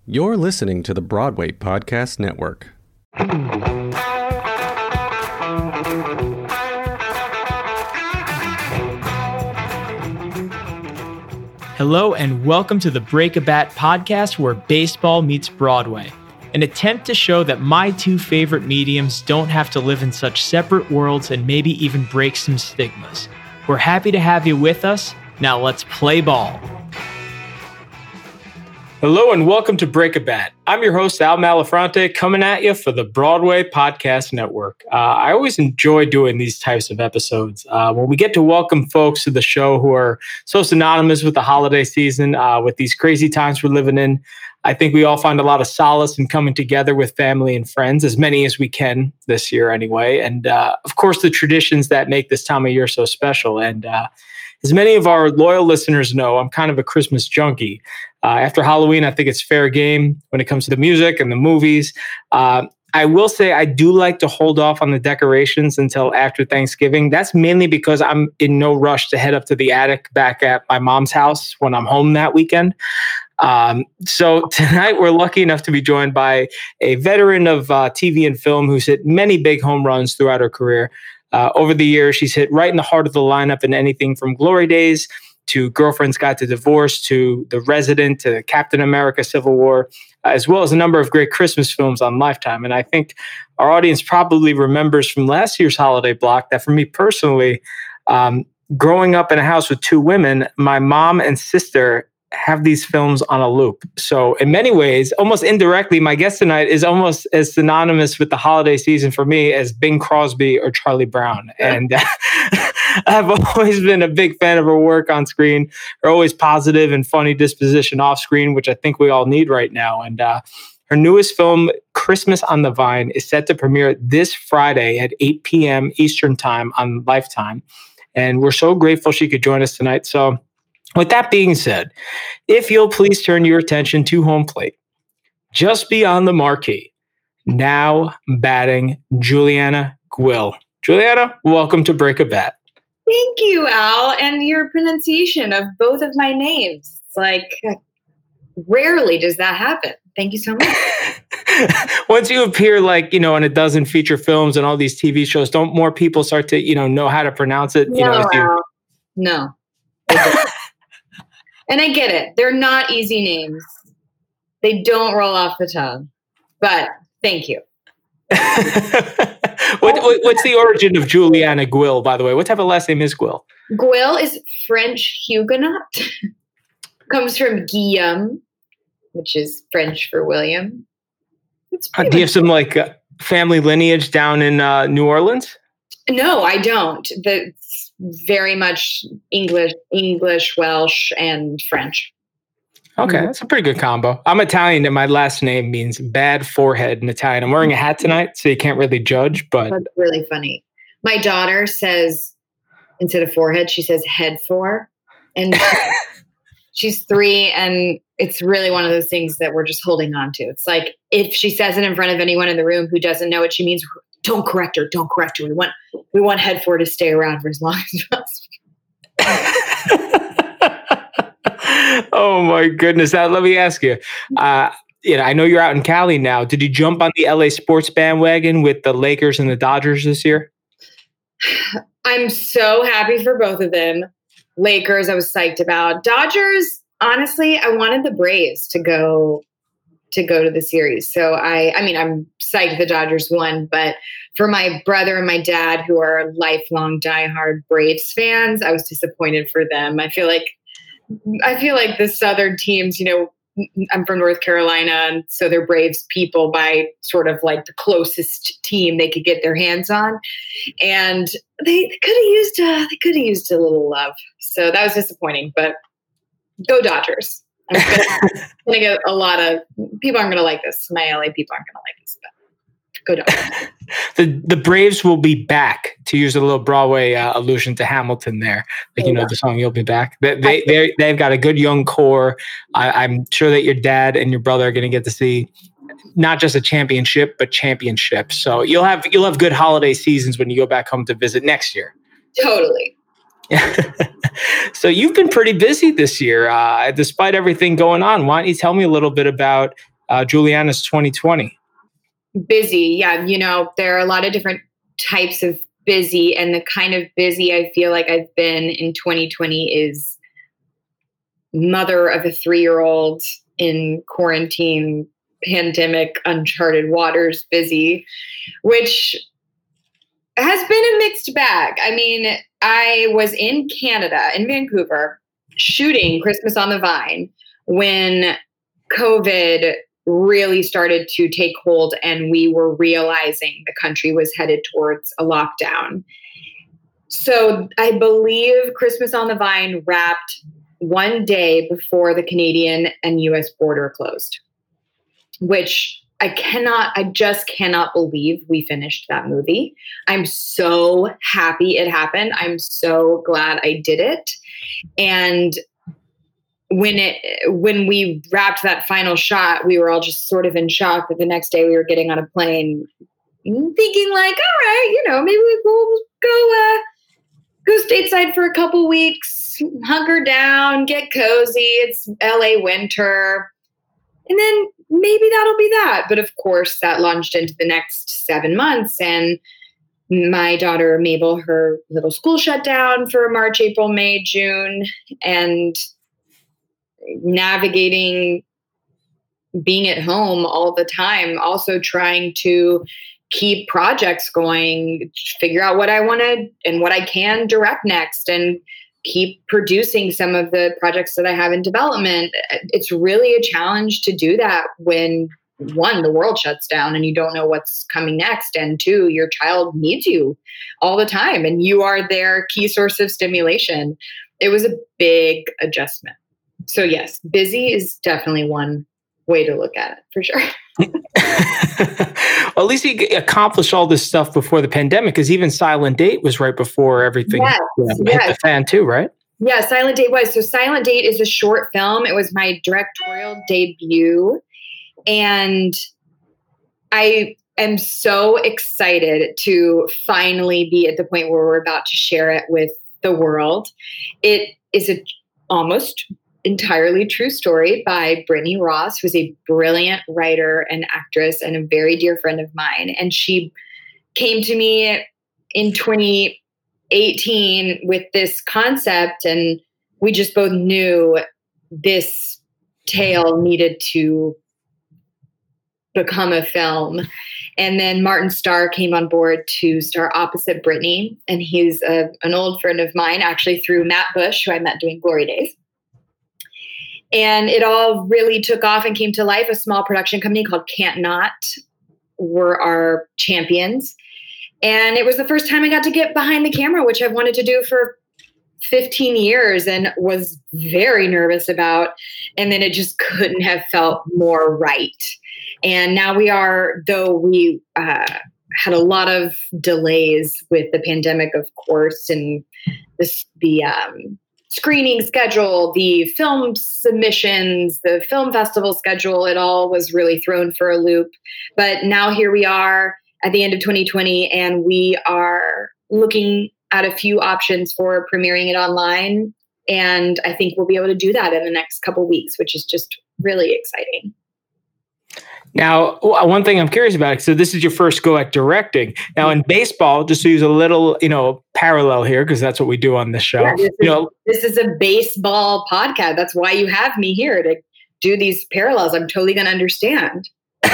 You're listening to the Broadway Podcast Network. Hello and welcome to the Break a Bat podcast where baseball meets Broadway. An attempt to show that my two favorite mediums don't have to live in such separate worlds and maybe even break some stigmas. We're happy to have you with us. Now let's play ball. Hello and welcome to Break a Bat. I'm your host, Al Malafronte, coming at you for the Broadway Podcast Network. I always enjoy doing these types of episodes. When we get to welcome folks to the show who are so synonymous with the holiday season, with these crazy times we're living in, I think we all find a lot of solace in coming together with family and friends, as many as we can this year anyway. And of course, the traditions that make this time of year so special. And as many of our loyal listeners know, I'm kind of a Christmas junkie. After Halloween, I think it's fair game when it comes to the music and the movies. I will say I do like to hold off on the decorations until after Thanksgiving. That's mainly because I'm in no rush to head up to the attic back at my mom's house when I'm home that weekend. So tonight we're lucky enough to be joined by a veteran of TV and film who's hit many big home runs throughout her career. Over the years, she's hit right in the heart of the lineup in anything from Glory Days to Girlfriend's Guide to Divorce, to The Resident, to Captain America Civil War, as well as a number of great Christmas films on Lifetime. And I think our audience probably remembers from last year's holiday block that for me personally, growing up in a house with two women, my mom and sister have these films on a loop. So in many ways, almost indirectly, my guest tonight is almost as synonymous with the holiday season for me as Bing Crosby or Charlie Brown. And I've always been a big fan of her work on screen, her always positive and funny disposition off screen, which I think we all need right now. And her newest film, Christmas on the Vine, is set to premiere this Friday at 8 p.m. Eastern Time on Lifetime. And we're so grateful she could join us tonight. So with that being said, if you'll please turn your attention to home plate, just beyond the marquee, now batting Juliana Gwill. Juliana, welcome to Break a Bat. Thank you, Al, and your pronunciation of both of my names. It's like, rarely does that happen. Thank you so much. Once you appear in a dozen feature films and all these TV shows, don't more people start to, know how to pronounce it? No. And I get it. They're not easy names. They don't roll off the tongue. But thank you. What's the origin of Juliana Gwill, by the way? What type of last name is Gwill? Gwill is French Huguenot. Comes from Guillaume, which is French for William. Do you have some family lineage down in New Orleans? No, I don't. That's very much English, Welsh, and French. Okay, that's a pretty good combo. I'm Italian, and my last name means bad forehead in Italian. I'm wearing a hat tonight, so you can't really judge. But that's really funny. My daughter says, instead of forehead, she says head for, and she's 3, and it's really one of those things that we're just holding on to. It's like if she says it in front of anyone in the room who doesn't know what she means, don't correct her. We want head for to stay around for as long as possible. Oh my goodness! Now let me ask you. I know you're out in Cali now. Did you jump on the LA sports bandwagon with the Lakers and the Dodgers this year? I'm so happy for both of them. Lakers, I was psyched about. Dodgers, honestly, I wanted the Braves to go to the series. So I'm psyched the Dodgers won, but for my brother and my dad, who are lifelong diehard Braves fans, I was disappointed for them. I feel like the Southern teams, I'm from North Carolina, and so they're Braves people by sort of like the closest team they could get their hands on, and they could have used a little love. So that was disappointing. But go Dodgers! I'm gonna get a lot of people aren't gonna like this. My LA people aren't gonna like this, but go Dodgers. The Braves will be back, to use a little Broadway allusion to Hamilton there. The song You'll Be Back. They've got a good young core. I'm sure that your dad and your brother are going to get to see not just a championship, but championships. So you'll have good holiday seasons when you go back home to visit next year. Totally. So you've been pretty busy this year, despite everything going on. Why don't you tell me a little bit about Juliana's 2020. Busy. Yeah. There are a lot of different types of busy, and the kind of busy I feel like I've been in 2020 is mother of a 3-year-old in quarantine, pandemic, uncharted waters busy, which has been a mixed bag. I mean, I was in Canada, in Vancouver, shooting Christmas on the Vine when COVID really started to take hold and we were realizing the country was headed towards a lockdown. So I believe Christmas on the Vine wrapped one day before the Canadian and US border closed, which I just cannot believe we finished that movie. I'm so happy it happened. I'm so glad I did it. And when we wrapped that final shot, we were all just sort of in shock that the next day we were getting on a plane thinking like, all right, maybe we'll go stateside for a couple weeks, hunker down, get cozy. It's LA winter. And then maybe that'll be that. But of course, that launched into the next 7 months. And my daughter, Mabel, her little school shut down for March, April, May, June. And navigating being at home all the time, also trying to keep projects going, figure out what I wanted and what I can direct next, and keep producing some of the projects that I have in development. It's really a challenge to do that when, one, the world shuts down and you don't know what's coming next, and two, your child needs you all the time and you are their key source of stimulation. It was a big adjustment. So yes, busy is definitely one way to look at it, for sure. Well, at least you accomplished all this stuff before the pandemic, because even Silent Date was right before everything hit the fan too, right? Yeah, Silent Date was. So Silent Date is a short film. It was my directorial debut. And I am so excited to finally be at the point where we're about to share it with the world. It is a almost entirely true story by Brittany Ross, who's a brilliant writer and actress and a very dear friend of mine. And she came to me in 2018 with this concept, and we just both knew this tale needed to become a film. And then Martin Starr came on board to star opposite Brittany. And he's an old friend of mine, actually through Matt Bush, who I met doing Glory Days. And it all really took off and came to life. A small production company called Can't Not were our champions. And it was the first time I got to get behind the camera, which I've wanted to do for 15 years and was very nervous about. And then it just couldn't have felt more right. And now we are, though we had a lot of delays with the pandemic, of course, and the screening schedule, the film submissions, the film festival schedule, it all was really thrown for a loop. But now here we are at the end of 2020, and we are looking at a few options for premiering it online. And I think we'll be able to do that in the next couple of weeks, which is just really exciting. Now, one thing I'm curious about, so this is your first go at directing. Now in baseball, just to use a little, parallel here, because that's what we do on this show. Yeah, this is a baseball podcast. That's why you have me here, to do these parallels. I'm totally going to understand. So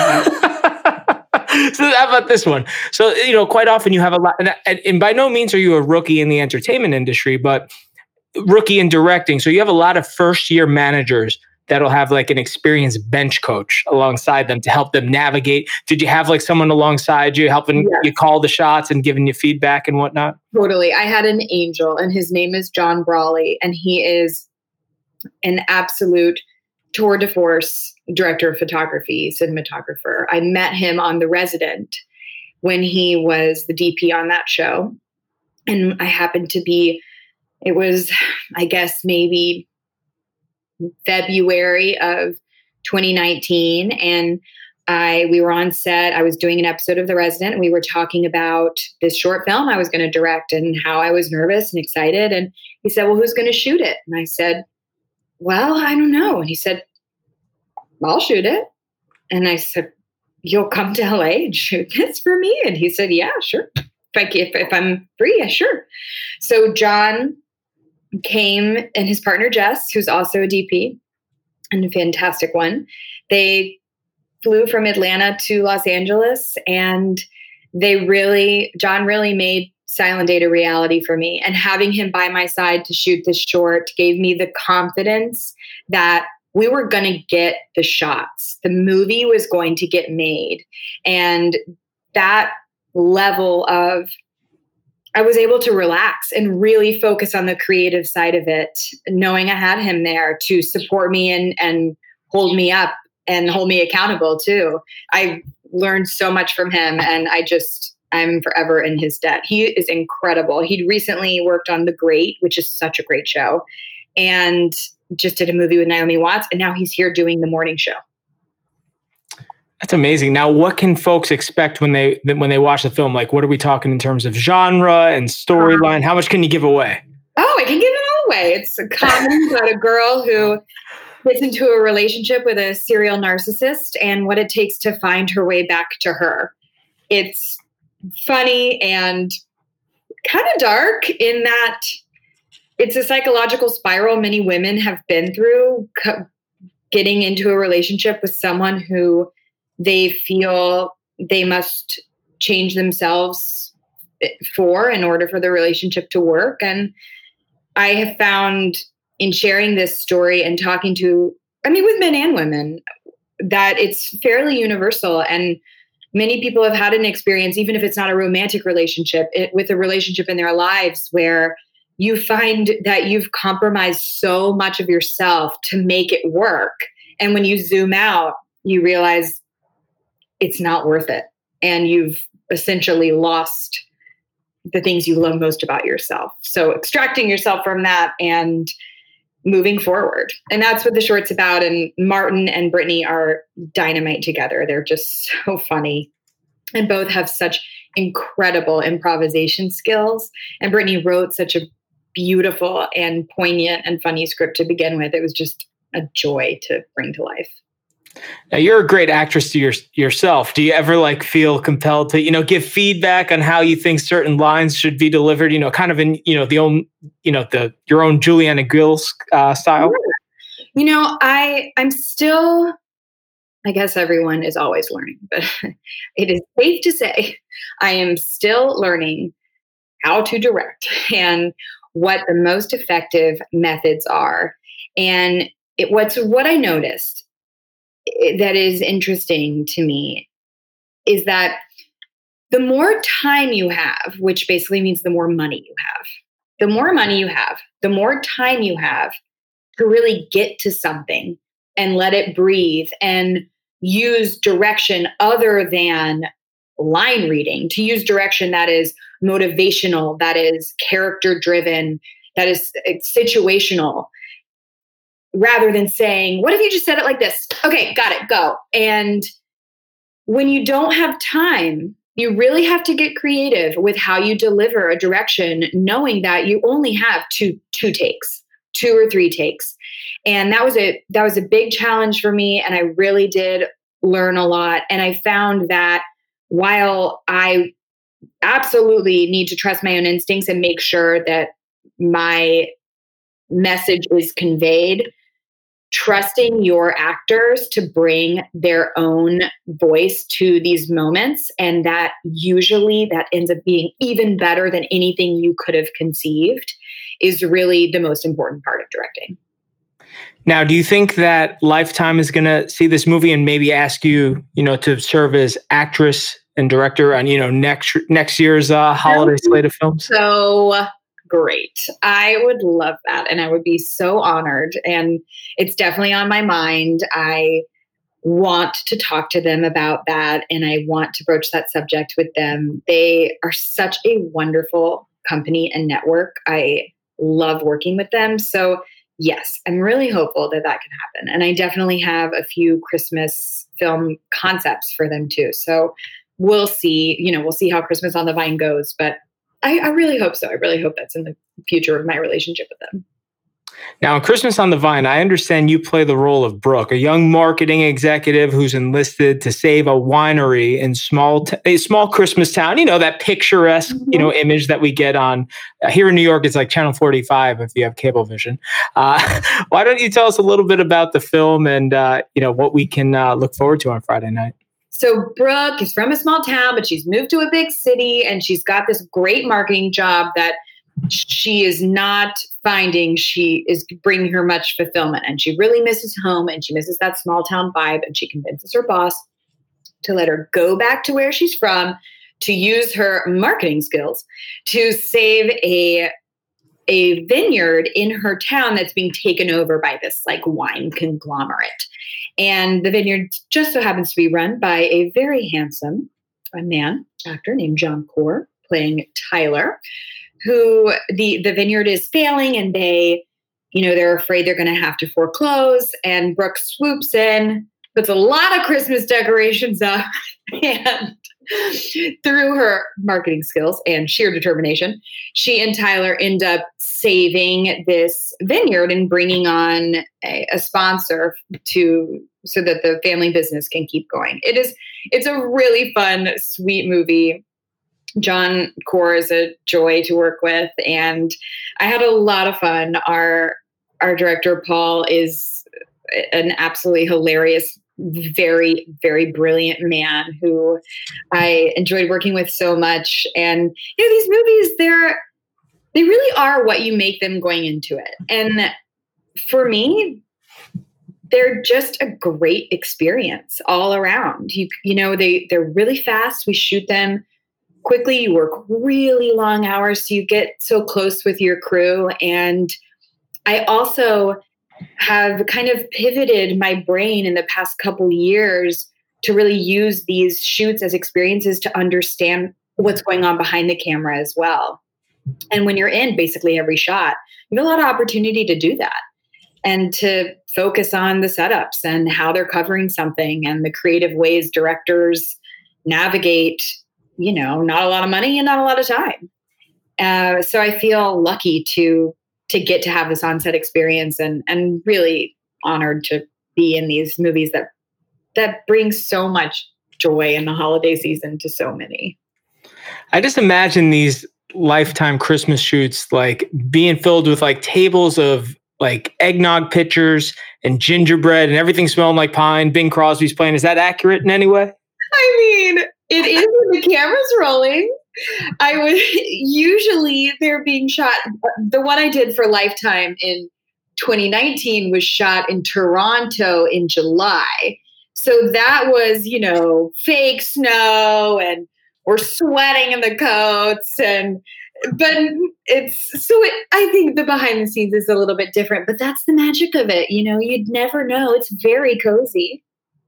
how about this one? So, quite often you have a lot, and by no means are you a rookie in the entertainment industry, but rookie in directing. So you have a lot of first-year managers that'll have like an experienced bench coach alongside them to help them navigate. Did you have like someone alongside you helping you call the shots and giving you feedback and whatnot? Totally. I had an angel, and his name is John Brawley, and he is an absolute tour de force director of photography, cinematographer. I met him on The Resident when he was the DP on that show. And I happened to be, it was, I guess, maybe February of 2019. And we were on set. I was doing an episode of The Resident, and we were talking about this short film I was going to direct and how I was nervous and excited. And he said, well, who's going to shoot it? And I said, well, I don't know. And he said, I'll shoot it. And I said, you'll come to LA and shoot this for me? And he said, yeah, sure. If I'm free, yeah, sure. So John came, and his partner, Jess, who's also a DP and a fantastic one. They flew from Atlanta to Los Angeles, and John really made Silent Date a reality for me. And having him by my side to shoot this short gave me the confidence that we were going to get the shots. The movie was going to get made. And that level of, I was able to relax and really focus on the creative side of it, knowing I had him there to support me and hold me up and hold me accountable too. I learned so much from him, and I'm forever in his debt. He is incredible. He'd recently worked on The Great, which is such a great show, and just did a movie with Naomi Watts, and now he's here doing The Morning Show. That's amazing. Now, what can folks expect when they watch the film? Like, what are we talking in terms of genre and storyline? How much can you give away? Oh, I can give it all away. It's a comedy about a girl who gets into a relationship with a serial narcissist and what it takes to find her way back to her. It's funny and kind of dark in that it's a psychological spiral many women have been through, getting into a relationship with someone who they feel they must change themselves for in order for the relationship to work. And I have found in sharing this story and talking to, with men and women, that it's fairly universal. And many people have had an experience, even if it's not a romantic relationship, with a relationship in their lives where you find that you've compromised so much of yourself to make it work. And when you zoom out, you realize it's not worth it. And you've essentially lost the things you love most about yourself. So extracting yourself from that and moving forward. And that's what the short's about. And Martin and Brittany are dynamite together. They're just so funny. And both have such incredible improvisation skills. And Brittany wrote such a beautiful and poignant and funny script to begin with. It was just a joy to bring to life. Now, you're a great actress to yourself. Do you ever feel compelled to, give feedback on how you think certain lines should be delivered, kind of in, your own Juliana Gills style? I'm still, I guess everyone is always learning, but it is safe to say I am still learning how to direct and what the most effective methods are. And what I noticed that is interesting to me is that the more time you have, which basically means the more money you have, the more time you have to really get to something and let it breathe and use direction other than line reading, to use direction that is motivational, that is character driven, that is situational, rather than saying, what if you just said it like this? Okay, got it, go. And when you don't have time, you really have to get creative with how you deliver a direction, knowing that you only have two or three takes. And that was a big challenge for me. And I really did learn a lot. And I found that while I absolutely need to trust my own instincts and make sure that my message is conveyed, trusting your actors to bring their own voice to these moments, and that usually that ends up being even better than anything you could have conceived, is really the most important part of directing. Now, do you think that Lifetime is going to see this movie and maybe ask you, to serve as actress and director on, next year's holiday slate of films? So great. I would love that. And I would be so honored. And it's definitely on my mind. I want to talk to them about that. And I want to broach that subject with them. They are such a wonderful company and network. I love working with them. So yes, I'm really hopeful that that can happen. And I definitely have a few Christmas film concepts for them too. So we'll see, we'll see how Christmas on the Vine goes, but I really hope so. I really hope that's in the future of my relationship with them. Now, in Christmas on the Vine, I understand you play the role of Brooke, a young marketing executive who's enlisted to save a winery in a small Christmas town. You know, that picturesque, image that we get on here in New York. It's like Channel 45 if you have Cablevision. Why don't you tell us a little bit about the film and what we can look forward to on Friday night? So Brooke is from a small town, but she's moved to a big city, and she's got this great marketing job that she is not finding she is bringing her much fulfillment. And she really misses home, and she misses that small town vibe. And she convinces her boss to let her go back to where she's from, to use her marketing skills to save a vineyard in her town that's being taken over by this like wine conglomerate. And the vineyard just so happens to be run by a very handsome actor named John Corr, playing Tyler, who the vineyard is failing, and they're afraid they're going to have to foreclose. And Brooke swoops in, puts a lot of Christmas decorations up, and through her marketing skills and sheer determination, she and Tyler end up saving this vineyard and bringing on a sponsor so that the family business can keep going. It's a really fun, sweet movie. John Corr is a joy to work with, and I had a lot of fun. Our director, Paul, is an absolutely hilarious, very, very brilliant man who I enjoyed working with so much. And these movies, they really are what you make them going into it. And for me, they're just a great experience all around. They're really fast. We shoot them quickly. You work really long hours, so you get so close with your crew. And I also have kind of pivoted my brain in the past couple years to really use these shoots as experiences to understand what's going on behind the camera as well. And when you're in basically every shot, you have a lot of opportunity to do that and to focus on the setups and how they're covering something and the creative ways directors navigate, not a lot of money and not a lot of time. So I feel lucky to get to have this on-set experience and really honored to be in these movies that bring so much joy in the holiday season to so many. I just imagine these Lifetime Christmas shoots like being filled with like tables of like eggnog pitchers and gingerbread and everything smelling like pine. Bing Crosby's playing. Is that accurate in any way? I mean, it is when the camera's rolling. Usually they're being shot. The one I did for Lifetime in 2019 was shot in Toronto in July. So that was, fake snow, and we're sweating in the coats. I think the behind the scenes is a little bit different, but that's the magic of it. You'd never know. It's very cozy.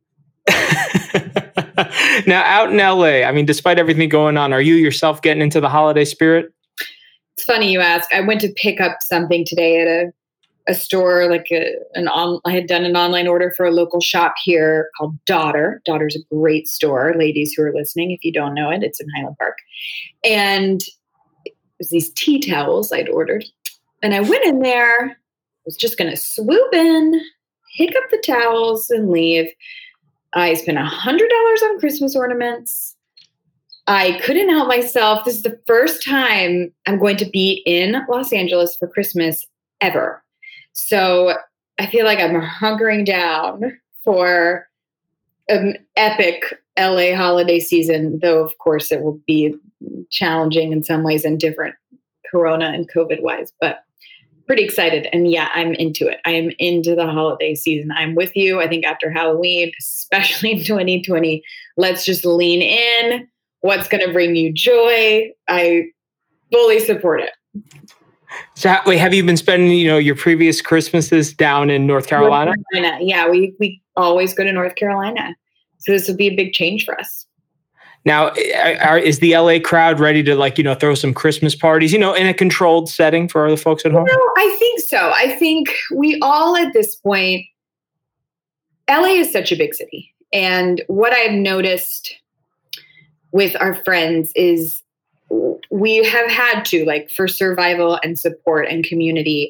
Now, out in LA, I mean, despite everything going on, are you yourself getting into the holiday spirit? It's funny you ask. I went to pick up something today at a store, I had done an online order for a local shop here called Daughter. Daughter's a great store, ladies who are listening. If you don't know it, it's in Highland Park. And it was these tea towels I'd ordered. And I went in there, was just going to swoop in, pick up the towels and leave. I spent $100 on Christmas ornaments. I couldn't help myself. This is the first time I'm going to be in Los Angeles for Christmas ever. So I feel like I'm hunkering down for an epic LA holiday season, though, of course, it will be challenging in some ways and different Corona and COVID wise, but pretty excited. And yeah, I'm into it. I am into the holiday season. I'm with you. I think after Halloween, especially in 2020, let's just lean in. What's going to bring you joy? I fully support it. So wait, have you been spending, your previous Christmases down in North Carolina? Yeah, we always go to North Carolina. So this will be a big change for us. Now, is the LA crowd ready to throw some Christmas parties, in a controlled setting for the folks at home? I think so. I think we all at this point, LA is such a big city. And what I've noticed with our friends is we have had to, for survival and support and community,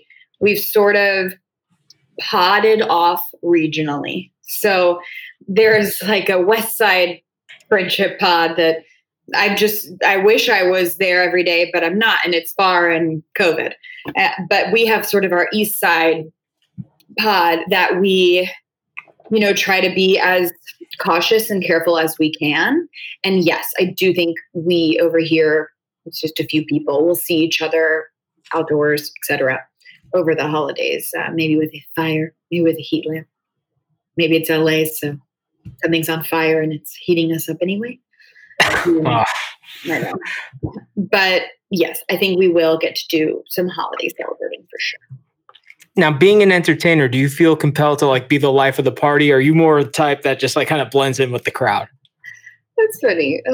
we've sort of podded off regionally. So there's like a West Side friendship pod that I wish I was there every day, but I'm not, and it's far and COVID. But we have sort of our East Side pod that we, try to be as cautious and careful as we can. And yes, I do think we over here, it's just a few people, will see each other outdoors, etc. over the holidays, maybe with a fire, maybe with a heat lamp. Maybe it's LA, so something's on fire and it's heating us up anyway. I know. But yes, I think we will get to do some holiday celebrating for sure. Now, being an entertainer, do you feel compelled to like be the life of the party? Or are you more the type that just like kind of blends in with the crowd? That's funny.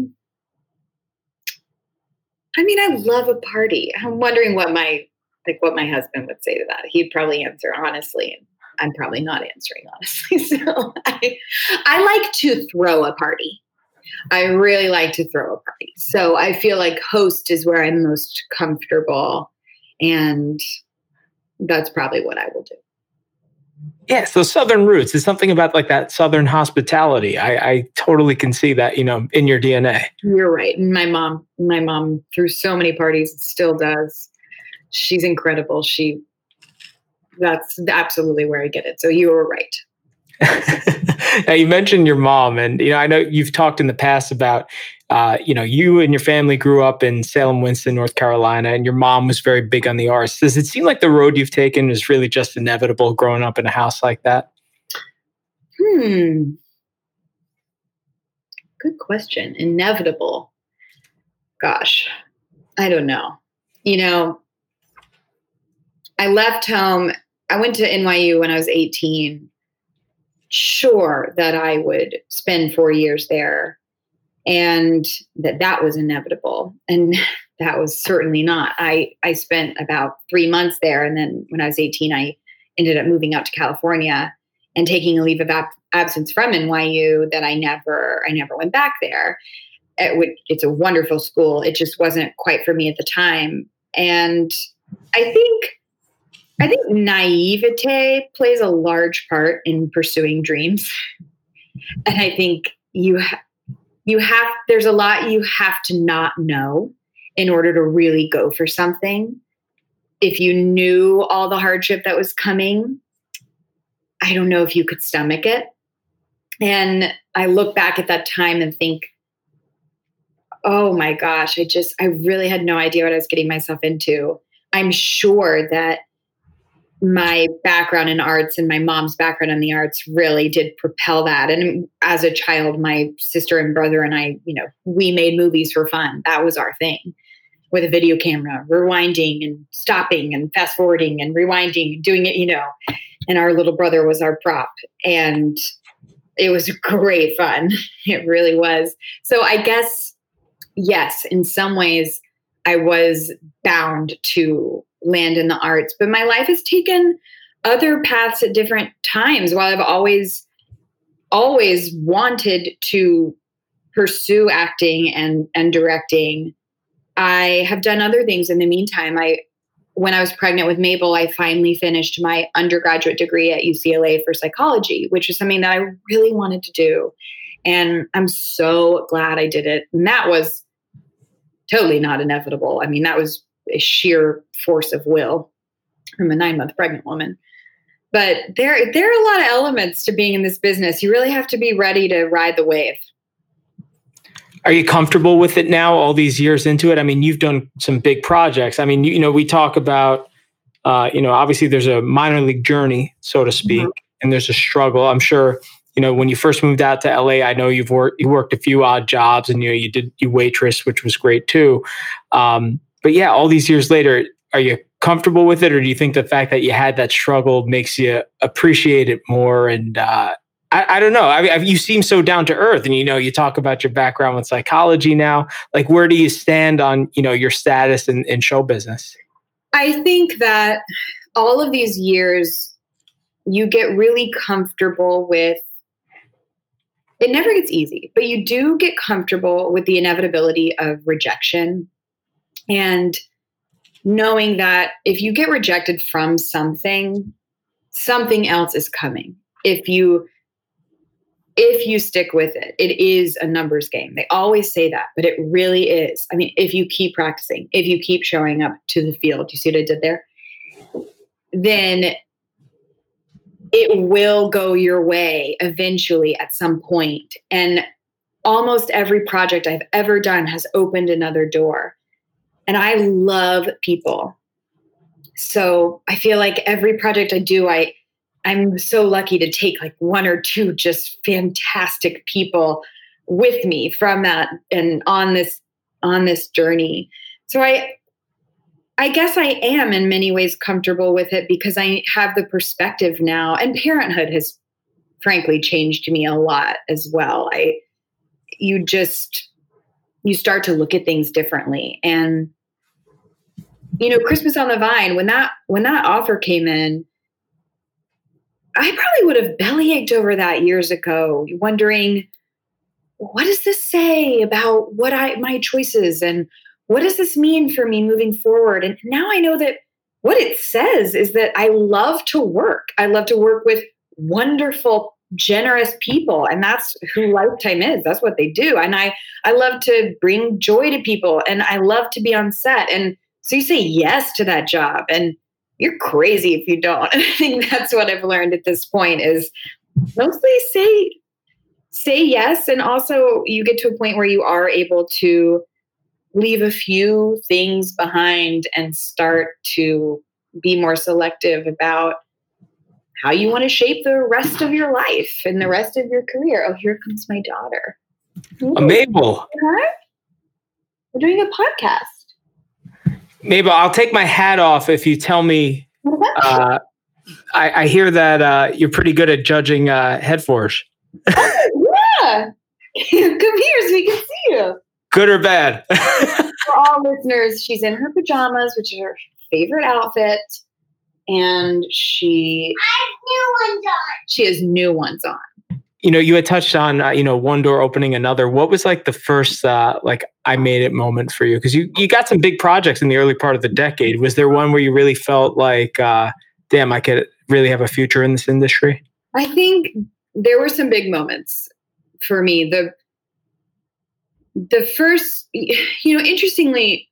I love a party. I'm wondering what my husband would say to that. He'd probably answer honestly. I'm probably not answering honestly. So I like to throw a party. I really like to throw a party. So I feel like host is where I'm most comfortable, and that's probably what I will do. Yeah, so Southern roots is something about like that Southern hospitality. I totally can see that, in your DNA. You're right. And my mom threw so many parties, still does. She's incredible. That's absolutely where I get it. So you were right. Now you mentioned your mom, and I know you've talked in the past about you and your family grew up in Salem, Winston, North Carolina, and your mom was very big on the arts. Does it seem like the road you've taken is really just inevitable growing up in a house like that? Good question. Inevitable. Gosh, I don't know. I left home. I went to NYU when I was 18. Sure that I would spend 4 years there, and that was inevitable. And that was certainly not. I spent about 3 months there. And then when I was 18, I ended up moving out to California and taking a leave of absence from NYU that I never went back there. It's a wonderful school. It just wasn't quite for me at the time. And I think naivete plays a large part in pursuing dreams. And I think there's a lot you have to not know in order to really go for something. If you knew all the hardship that was coming, I don't know if you could stomach it. And I look back at that time and think, oh my gosh, I really had no idea what I was getting myself into. I'm sure that my background in arts and my mom's background in the arts really did propel that. And as a child, my sister and brother and I, we made movies for fun. That was our thing, with a video camera, rewinding and stopping and fast forwarding and rewinding and doing it, and our little brother was our prop. And it was great fun. It really was. So I guess, yes, in some ways I was bound to land in the arts, but my life has taken other paths at different times. While I've always wanted to pursue acting and directing, I have done other things in the meantime. When I was pregnant with Mabel, I finally finished my undergraduate degree at UCLA for psychology, which is something that I really wanted to do. And I'm so glad I did it. And that was totally not inevitable. That was a sheer force of will from a 9-month pregnant woman. But there are a lot of elements to being in this business. You really have to be ready to ride the wave. Are you comfortable with it now, all these years into it? You've done some big projects. We talk about, obviously there's a minor league journey, so to speak, and there's a struggle. I'm sure, when you first moved out to LA, I know you worked a few odd jobs, and, you waitress, which was great too. But yeah, all these years later, are you comfortable with it? Or do you think the fact that you had that struggle makes you appreciate it more? And I don't know. You seem so down to earth, and, you talk about your background with psychology now. Like, where do you stand on, your status in show business? I think that all of these years, you get really comfortable with, it never gets easy, but you do get comfortable with the inevitability of rejection. And knowing that if you get rejected from something else is coming. If you stick with it, it is a numbers game. They always say that, but it really is. I mean, if you keep practicing, if you keep showing up to the field, you see what I did there? Then it will go your way eventually at some point. And almost every project I've ever done has opened another door. And I love people. So I feel like every project I do, I'm so lucky to take like one or two just fantastic people with me from that and on this journey. So I guess I am in many ways comfortable with it because I have the perspective now, and parenthood has frankly changed me a lot as well. You start to look at things differently. And, Christmas on the Vine, when that offer came in, I probably would have bellyached over that years ago, wondering, what does this say about my choices, and what does this mean for me moving forward? And now I know that what it says is that I love to work. I love to work with wonderful, generous people. And that's who Lifetime is. That's what they do. And I love to bring joy to people, and I love to be on set. And so you say yes to that job, and you're crazy if you don't. And I think that's what I've learned at this point is mostly say yes. And also you get to a point where you are able to leave a few things behind and start to be more selective about how you want to shape the rest of your life and the rest of your career. Oh, here comes my daughter. Ooh. Mabel. Huh? We're doing a podcast. Mabel, I'll take my hat off if you tell me. I hear that you're pretty good at judging head forge. Oh, yeah. Come here so we can see you. Good or bad? For all listeners, she's in her pajamas, which is her favorite outfit. And she has new ones on. You had touched on, one door opening another. What was like the first, I made it moment for you? Because you got some big projects in the early part of the decade. Was there one where you really felt like, damn, I could really have a future in this industry? I think there were some big moments for me. The first, interestingly,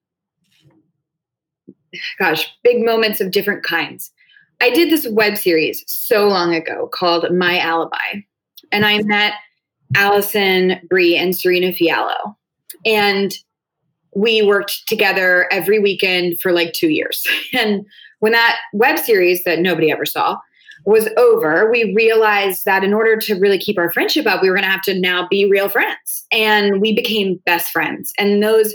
big moments of different kinds. I did this web series so long ago called My Alibi. And I met Allison Brie and Serena Fiallo. And we worked together every weekend for like 2 years. And when that web series that nobody ever saw was over, we realized that in order to really keep our friendship up, we were going to have to now be real friends. And we became best friends. And those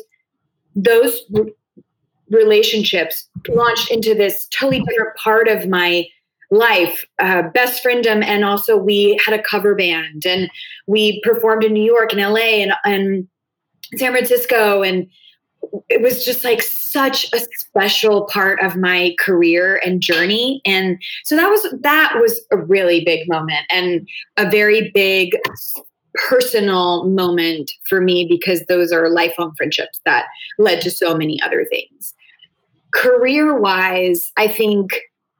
relationships launched into this totally different part of my life, best frienddom. And also we had a cover band, and we performed in New York and LA and San Francisco. And it was just like such a special part of my career and journey. And so that was a really big moment and a very big personal moment for me, because those are lifelong friendships that led to so many other things. Career-wise, I think,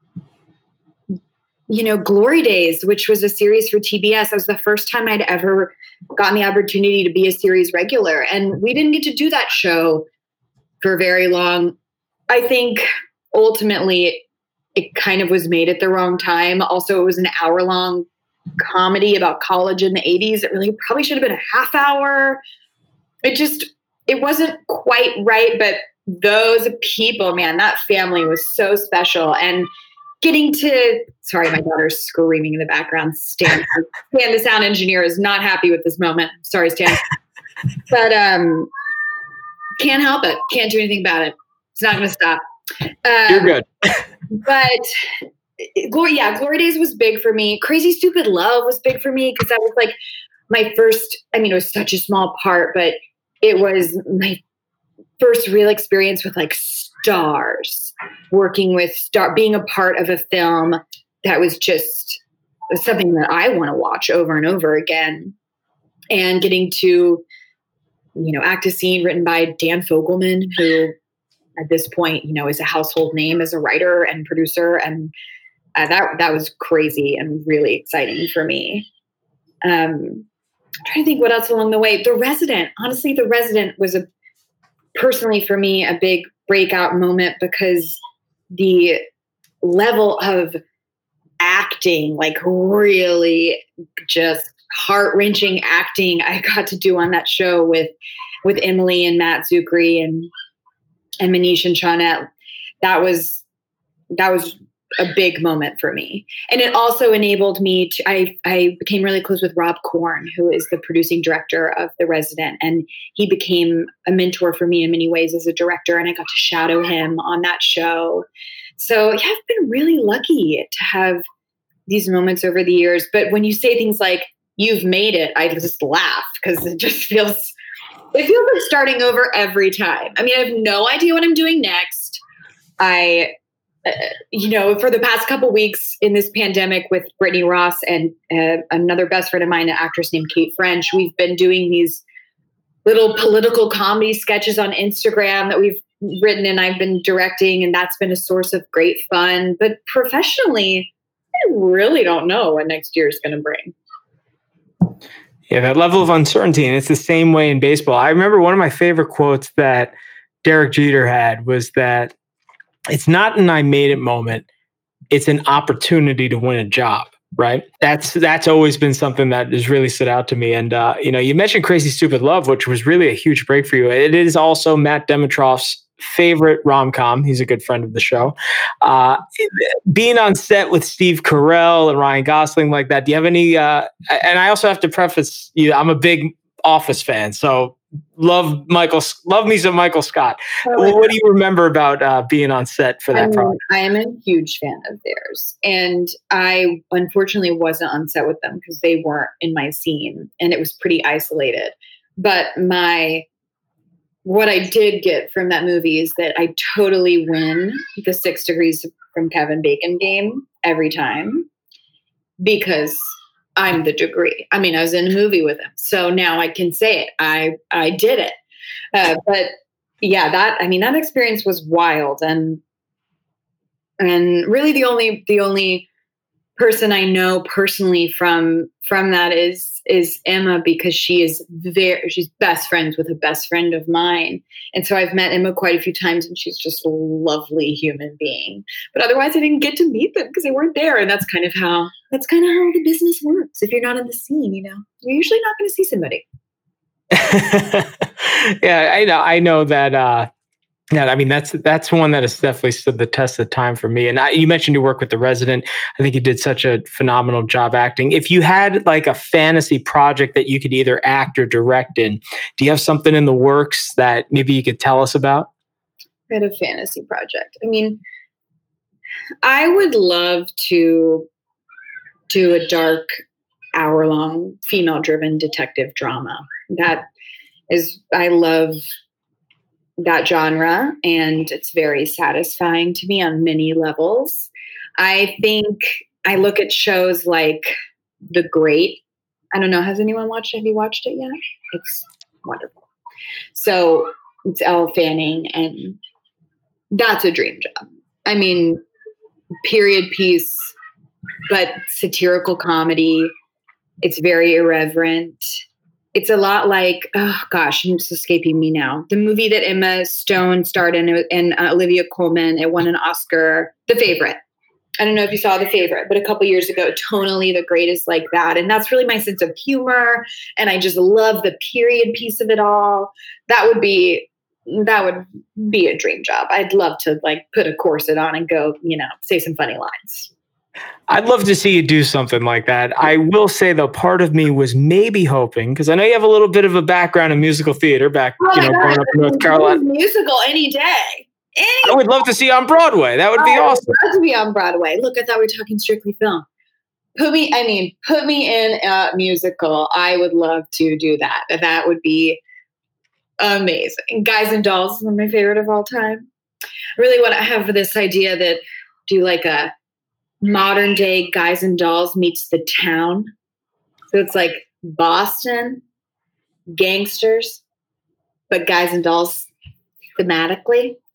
Glory Days, which was a series for TBS, that was the first time I'd ever gotten the opportunity to be a series regular. And we didn't get to do that show for very long. I think ultimately it kind of was made at the wrong time. Also, it was an hour-long comedy about college in the 80s. It really probably should have been a half hour. It wasn't quite right, but those people, man, that family was so special. And getting to, sorry, my daughter's screaming in the background. Stan, the sound engineer, is not happy with this moment. Sorry, Stan. But can't help it. Can't do anything about it. It's not going to stop. You're good. But Glory Days was big for me. Crazy Stupid Love was big for me because that was like my first, it was such a small part, but it was my first real experience with like stars, working with being a part of a film that was just something that I want to watch over and over again, and getting to, act a scene written by Dan Fogelman, who at this point, is a household name as a writer and producer. And that was crazy and really exciting for me. I'm trying to think what else along the way. The Resident, honestly, The Resident was personally for me, a big breakout moment because the level of acting, like really just heart-wrenching acting I got to do on that show with Emily and Matt Zuckery and Manish and Shawnette. That was a big moment for me. And it also enabled me to, I became really close with Rob Korn, who is the producing director of The Resident. And he became a mentor for me in many ways as a director. And I got to shadow him on that show. So yeah, I've been really lucky to have these moments over the years. But when you say things like, you've made it, I just laugh because it feels like starting over every time. I mean, I have no idea what I'm doing next. For the past couple of weeks in this pandemic with Brittany Ross and another best friend of mine, an actress named Kate French, we've been doing these little political comedy sketches on Instagram that we've written and I've been directing, and that's been a source of great fun. But professionally, I really don't know what next year is going to bring. Yeah, that level of uncertainty, and it's the same way in baseball. I remember one of my favorite quotes that Derek Jeter had was that it's not an I made it moment. It's an opportunity to win a job, right? That's always been something that has really stood out to me. And, you mentioned Crazy Stupid Love, which was really a huge break for you. It is also Matt Dimitroff's favorite rom-com. He's a good friend of the show. Being on set with Steve Carell and Ryan Gosling like that, do you have any, and I also have to preface, I'm a big Office fan, so love me some Michael Scott. What do you remember about being on set for that project? I am a huge fan of theirs. And I unfortunately wasn't on set with them because they weren't in my scene and it was pretty isolated. But what I did get from that movie is that I totally win the 6 Degrees from Kevin Bacon game every time because I'm the degree. I mean, I was in a movie with him. So now I can say it. I did it. But yeah, that experience was wild. And really the only person I know personally from that is Emma, because she's best friends with a best friend of mine. And so I've met Emma quite a few times and she's just a lovely human being. But otherwise I didn't get to meet them because they weren't there. And that's kind of how the business works. If you're not in the scene, you're usually not going to see somebody. Yeah, I know that. Yeah, I mean, that's one that has definitely stood the test of time for me. And you mentioned you work with The Resident. I think you did such a phenomenal job acting. If you had like a fantasy project that you could either act or direct in, do you have something in the works that maybe you could tell us about? I had a fantasy project. I mean, I would love to do a dark, hour-long, female-driven detective drama. I love that genre, and it's very satisfying to me on many levels. I think I look at shows like The Great. I don't know, have you watched it yet? It's wonderful. So it's Elle Fanning, and that's a dream job. I mean, period piece, but satirical comedy. It's very irreverent. It's a lot like, it's escaping me now. The movie that Emma Stone starred in and Olivia Colman, it won an Oscar, The Favorite. I don't know if you saw The Favorite, but a couple years ago, tonally, The Great is like that. And that's really my sense of humor. And I just love the period piece of it all. That would be a dream job. I'd love to like put a corset on and go, say some funny lines. I'd love to see you do something like that. I will say, though, part of me was maybe hoping, because I know you have a little bit of a background in musical theater growing up in North Carolina. Musical any day. I would love to see you on Broadway. That would be awesome. I'd love to be on Broadway. Look, I thought we were talking strictly film. Put me in a musical. I would love to do that. That would be amazing. Guys and Dolls is one of my favorite of all time. Really want to have this idea that do like a modern day Guys and Dolls meets The Town. So it's like Boston, gangsters, but Guys and Dolls thematically.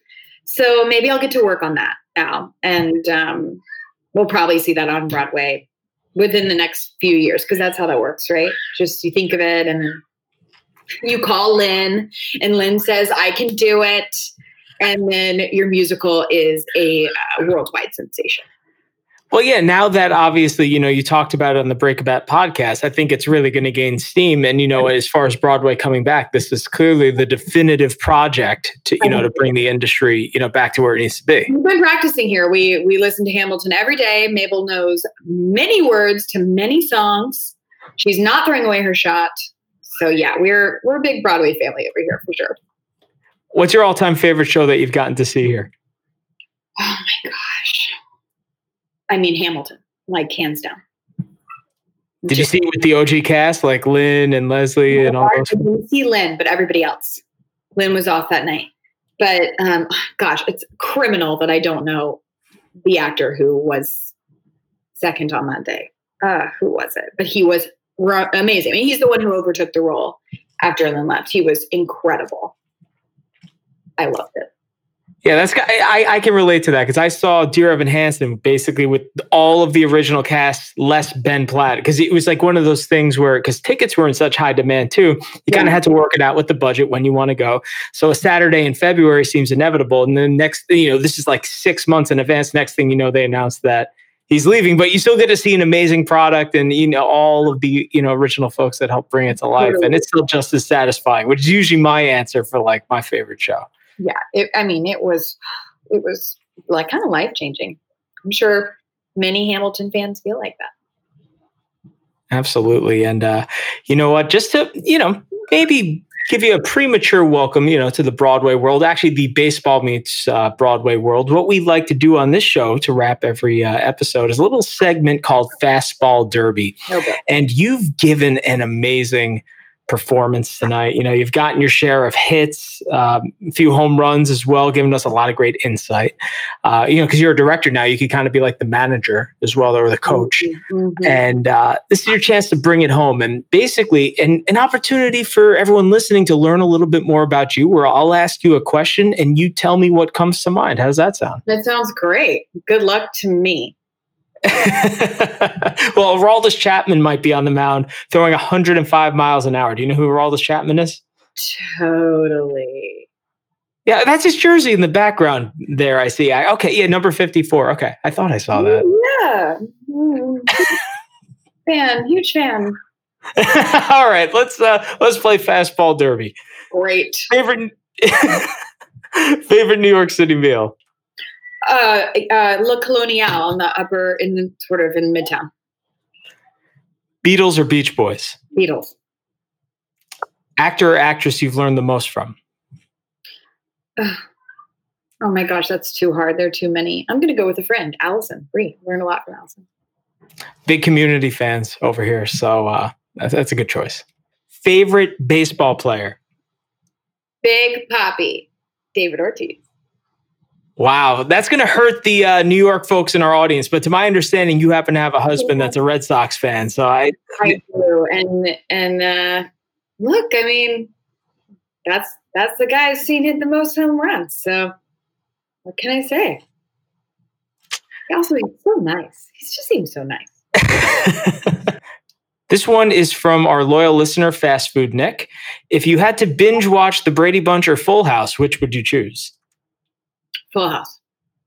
So maybe I'll get to work on that now. And we'll probably see that on Broadway within the next few years, because that's how that works, right? Just you think of it and then you call Lynn and Lynn says, I can do it. And then your musical is a worldwide sensation. Well, yeah, now that obviously, you talked about it on the Break a Bat podcast, I think it's really going to gain steam. And, as far as Broadway coming back, this is clearly the definitive project to, to bring the industry, back to where it needs to be. We've been practicing here. We listen to Hamilton every day. Mabel knows many words to many songs. She's not throwing away her shot. So yeah, we're a big Broadway family over here for sure. What's your all-time favorite show that you've gotten to see here? Oh my gosh. I mean, Hamilton, like hands down. Did you see it with the OG cast, like Lynn and Leslie and all those? I didn't see Lynn, but everybody else. Lynn was off that night. But gosh, it's criminal that I don't know the actor who was second on that day. Who was it? But he was amazing. I mean, he's the one who overtook the role after Lynn left. He was incredible. I loved it. Yeah, I can relate to that because I saw Dear Evan Hansen basically with all of the original cast, less Ben Platt, because it was like one of those things where, because tickets were in such high demand too, you kind of had to work it out with the budget when you want to go. So a Saturday in February seems inevitable. And then next, this is like 6 months in advance. Next thing you know, they announced that he's leaving, but you still get to see an amazing product and, all of the, original folks that help bring it to life. And it's still just as satisfying, which is usually my answer for like my favorite show. Yeah, it was like kind of life-changing. I'm sure many Hamilton fans feel like that. Absolutely. And you know what, just to, maybe give you a premature welcome, to the Broadway world, actually the baseball meets Broadway world. What we like to do on this show to wrap every episode is a little segment called Fastball Derby. Okay. And you've given an amazing performance tonight. You've gotten your share of hits, a few home runs as well, giving us a lot of great insight. Because you're a director now, you could kind of be like the manager as well, or the coach. Mm-hmm. And this is your chance to bring it home. And basically an opportunity for everyone listening to learn a little bit more about you, where I'll ask you a question and you tell me what comes to mind. How does that sound? That sounds great. Good luck to me. Well, Aroldis Chapman might be on the mound throwing 105 miles an hour. Do you know who Aroldis Chapman is? Totally. Yeah, that's his jersey in the background there. I see. Number 54. Okay, I thought I saw that. Yeah. Huge fan. All right, let's play Fastball Derby. Great. Favorite New York City meal? La Coloniale in Midtown. Beatles or Beach Boys? Beatles. Actor or actress you've learned the most from? Oh my gosh, that's too hard. There are too many. I'm going to go with a friend, Allison Brie. Learned a lot from Allison. Big Community fans over here, so that's a good choice. Favorite baseball player? Big Papi, David Ortiz. Wow, that's going to hurt the New York folks in our audience. But to my understanding, you happen to have a husband that's a Red Sox fan. So I do. And look, I mean, that's the guy who's seen hit the most home runs. So what can I say? He also is so nice. He just seems so nice. This one is from our loyal listener, Fast Food Nick. If you had to binge watch The Brady Bunch or Full House, which would you choose? Full House.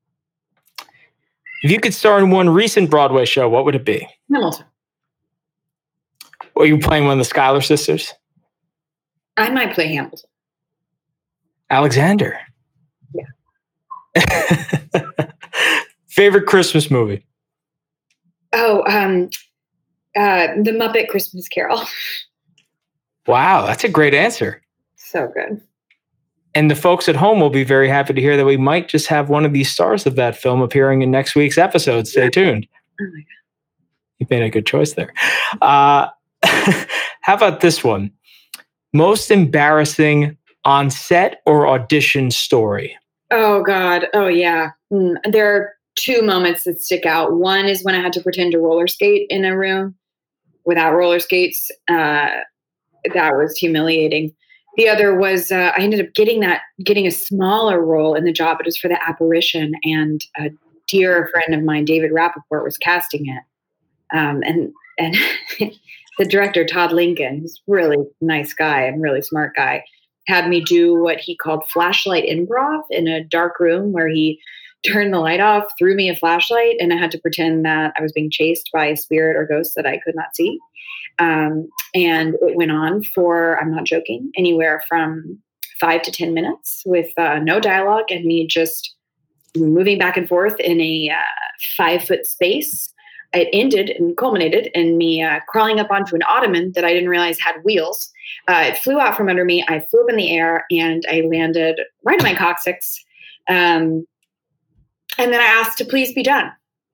If you could star in one recent Broadway show, what would it be? Hamilton. Are you playing one of the Schuyler sisters? I might play Hamilton. Alexander. Yeah. Favorite Christmas movie? Oh, The Muppet Christmas Carol. Wow, that's a great answer. So good. And the folks at home will be very happy to hear that we might just have one of these stars of that film appearing in next week's episode. Stay tuned. Oh my God. You made a good choice there. How about this one? Most embarrassing on set or audition story? Oh God. Oh yeah. There are two moments that stick out. One is when I had to pretend to roller skate in a room without roller skates. That was humiliating. The other was I ended up getting a smaller role in the job. It was for The Apparition, and a dear friend of mine, David Rappaport, was casting it. And the director, Todd Lincoln, who's a really nice guy and really smart guy, had me do what he called flashlight improv in a dark room where he turned the light off, threw me a flashlight, and I had to pretend that I was being chased by a spirit or ghost that I could not see. And it went on for, I'm not joking, anywhere from 5 to 10 minutes with no dialogue and me just moving back and forth in a 5-foot space. It ended and culminated in me crawling up onto an ottoman that I didn't realize had wheels. It flew out from under me. I flew up in the air and I landed right in my coccyx. And then I asked to please be done.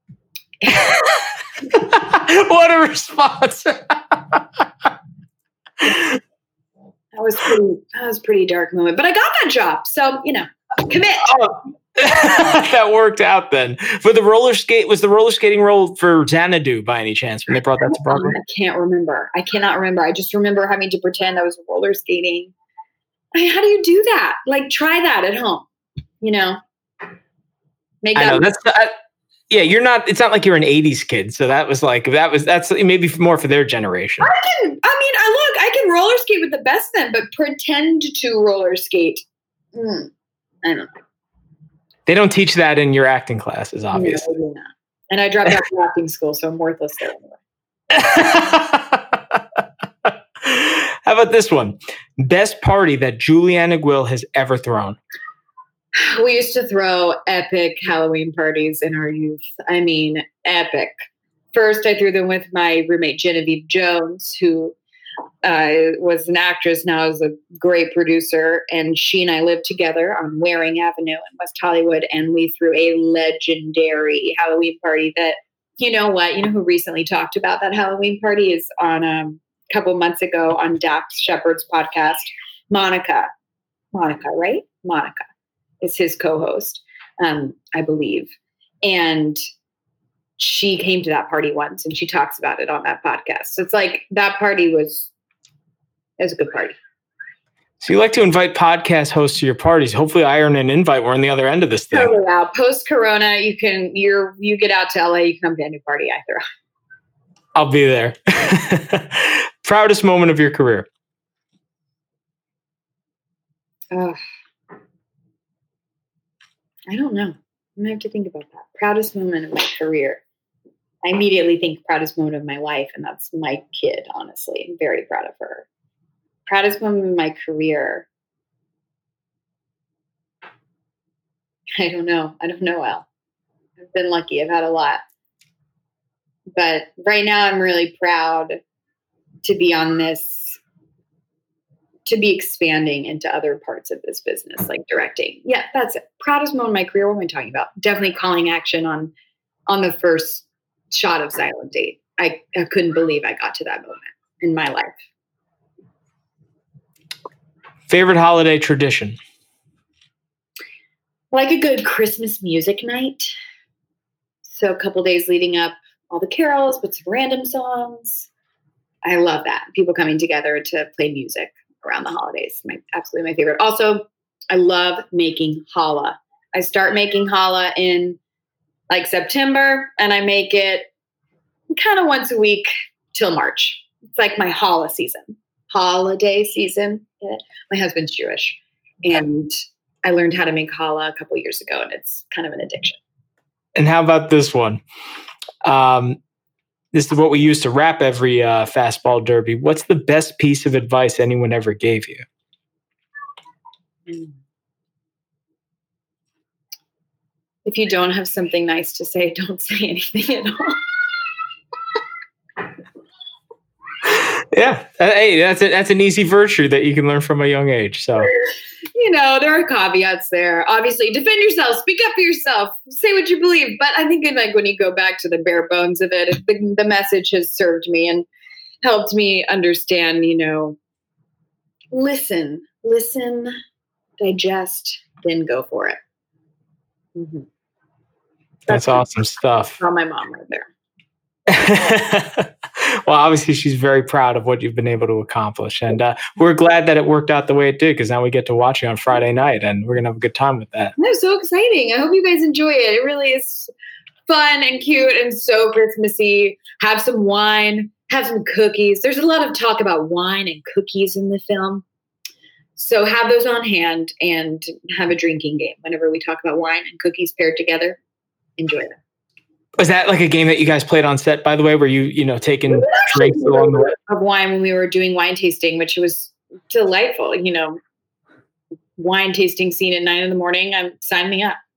What a response. That was a pretty dark moment, but I got that job. So, commit. Oh, that worked out then. Was the roller skating role for Xanadu by any chance when they brought that to Broadway? I cannot remember. I just remember having to pretend I was roller skating. How do you do that? Like, try that at home, Make that. I know you're not. It's not like you're an '80s kid, so that's maybe more for their generation. I can roller skate with the best of them, but pretend to roller skate. I don't know. They don't teach that in your acting classes, obviously. No, and I dropped out of acting school, so I'm worthless there anyway. How about this one? Best party that Julianne Aguil has ever thrown. We used to throw epic Halloween parties in our youth. I mean, epic. First, I threw them with my roommate, Genevieve Jones, who was an actress, now is a great producer. And she and I lived together on Waring Avenue in West Hollywood. And we threw a legendary Halloween party that, you know who recently talked about that Halloween party is on a couple months ago on Dax Shepard's podcast, Monica, right? Monica is his co-host, I believe. And she came to that party once and she talks about it on that podcast. So it's like that party was a good party. So you like to invite podcast hosts to your parties. Hopefully I earn an invite. We're on the other end of this thing. Totally out. Post-corona, you get out to LA, you come to any party I throw. I'll be there. Proudest moment of your career. I don't know. I'm going to have to think about that. Proudest moment of my career. I immediately think proudest moment of my life, and that's my kid, honestly. I'm very proud of her. Proudest moment of my career. I don't know, Al. I've been lucky. I've had a lot. But right now I'm really proud to be on this, to be expanding into other parts of this business, like directing. Yeah, that's it. Proudest moment of my career. What am I talking about? Definitely calling action on the first shot of Silent Date. I couldn't believe I got to that moment in my life. Favorite holiday tradition? Like a good Christmas music night. So a couple days leading up, all the carols, but some random songs. I love that. People coming together to play music around the holidays. Absolutely my favorite. Also, I love making challah. I start making challah in like September, and I make it kind of once a week till March. It's like my challah season, holiday season. My husband's Jewish, and I learned how to make challah a couple years ago, and it's kind of an addiction. And how about this one? This is what we use to wrap every fastball derby. What's the best piece of advice anyone ever gave you? If you don't have something nice to say, don't say anything at all. Yeah. Hey, that's an easy virtue that you can learn from a young age. So, there are caveats there. Obviously, defend yourself, speak up for yourself, say what you believe. But I think when you go back to the bare bones of it, if the message has served me and helped me understand, listen, digest, then go for it. Mm-hmm. That's awesome stuff. From my mom right there. Well, obviously, she's very proud of what you've been able to accomplish. And we're glad that it worked out the way it did, because now we get to watch it on Friday night, and we're going to have a good time with that. That's so exciting. I hope you guys enjoy it. It really is fun and cute and so Christmassy. Have some wine, have some cookies. There's a lot of talk about wine and cookies in the film. So have those on hand and have a drinking game whenever we talk about wine and cookies paired together. Enjoy them. Was that like a game that you guys played on set, by the way, where you taking drinks along the way? Of wine when we were doing wine tasting, which was delightful. Wine tasting scene at 9 a.m. Sign me up.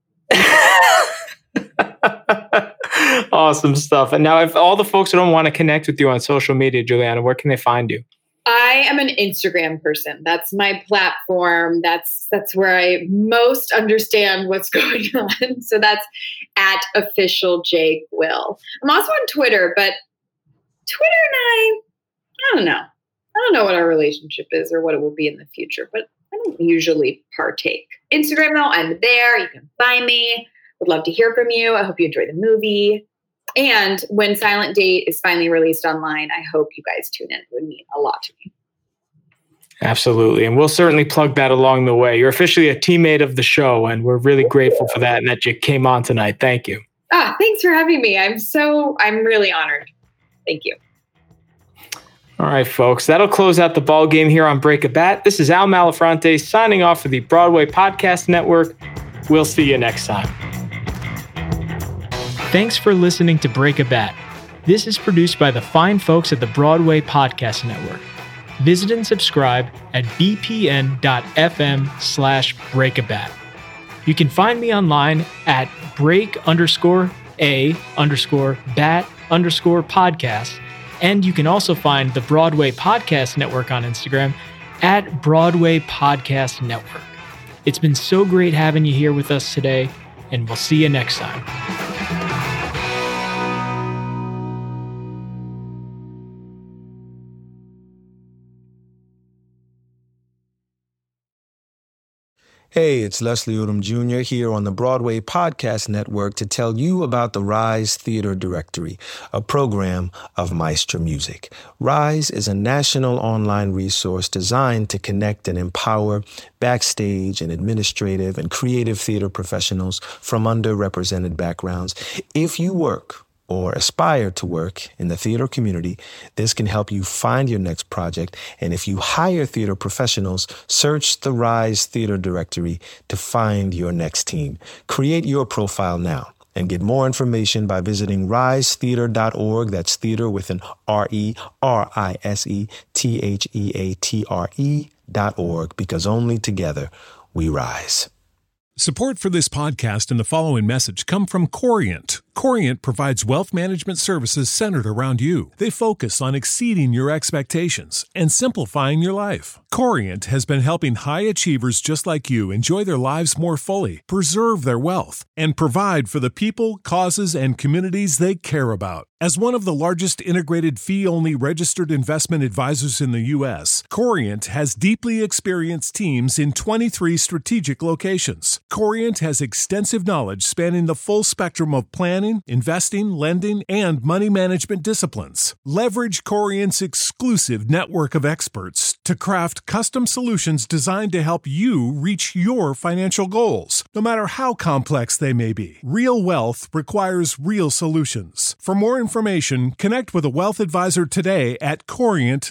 Awesome stuff. And now, if all the folks who don't want to connect with you on social media, Juliana, where can they find you? I am an Instagram person. That's my platform. That's where I most understand what's going on. So that's @officialjQuill. I'm also on Twitter, but Twitter and I don't know. I don't know what our relationship is or what it will be in the future, but I don't usually partake. Instagram, though, I'm there. You can find me. Would love to hear from you. I hope you enjoy the movie. And when Silent Date is finally released online, I hope you guys tune in. It would mean a lot to me. Absolutely. And we'll certainly plug that along the way. You're officially a teammate of the show, and we're really grateful for that and that you came on tonight. Thank you. Thanks for having me. I'm really honored. Thank you. All right, folks, that'll close out the ball game here on Break a Bat. This is Al Malafronte signing off for the Broadway Podcast Network. We'll see you next time. Thanks for listening to Break a Bat. This is produced by the fine folks at the Broadway Podcast Network. Visit and subscribe at bpn.fm/breakabat. You can find me online at break_a_bat_podcast. And you can also find the Broadway Podcast Network on Instagram at Broadway Podcast Network. It's been so great having you here with us today, and we'll see you next time. Hey, it's Leslie Odom Jr. here on the Broadway Podcast Network to tell you about the Rise Theater Directory, a program of Maestro Music. Rise is a national online resource designed to connect and empower backstage and administrative and creative theater professionals from underrepresented backgrounds. If you work or aspire to work in the theater community, this can help you find your next project. And if you hire theater professionals, search the Rise Theater Directory to find your next team. Create your profile now and get more information by visiting risetheater.org. That's theater with an RERISETHEATRE.org, because only together we rise. Support for this podcast and the following message come from Corient. Corient provides wealth management services centered around you. They focus on exceeding your expectations and simplifying your life. Corient has been helping high achievers just like you enjoy their lives more fully, preserve their wealth, and provide for the people, causes, and communities they care about. As one of the largest integrated fee-only registered investment advisors in the U.S., Corient has deeply experienced teams in 23 strategic locations. Corient has extensive knowledge spanning the full spectrum of planning, investing, lending, and money management disciplines. Leverage Corient's exclusive network of experts to craft custom solutions designed to help you reach your financial goals, no matter how complex they may be. Real wealth requires real solutions. For more information, connect with a wealth advisor today at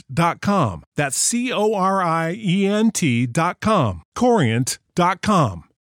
Corient.com. That's Corient.com. Corient.com.